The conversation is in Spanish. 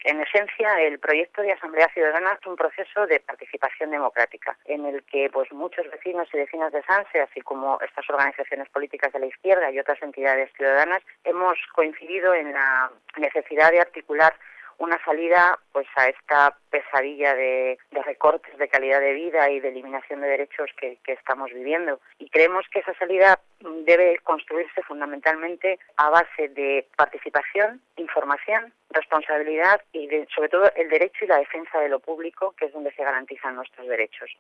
En esencia, el proyecto de Asamblea Ciudadana es un proceso de participación democrática, en el que pues muchos vecinos y vecinas de Sanse, así como estas organizaciones políticas de la izquierda y otras entidades ciudadanas, hemos coincidido en la necesidad de articular una salida pues a esta pesadilla de recortes de calidad de vida y de eliminación de derechos que estamos viviendo. Y creemos que esa salida debe construirse fundamentalmente a base de participación, información, responsabilidad y sobre todo el derecho y la defensa de lo público, que es donde se garantizan nuestros derechos.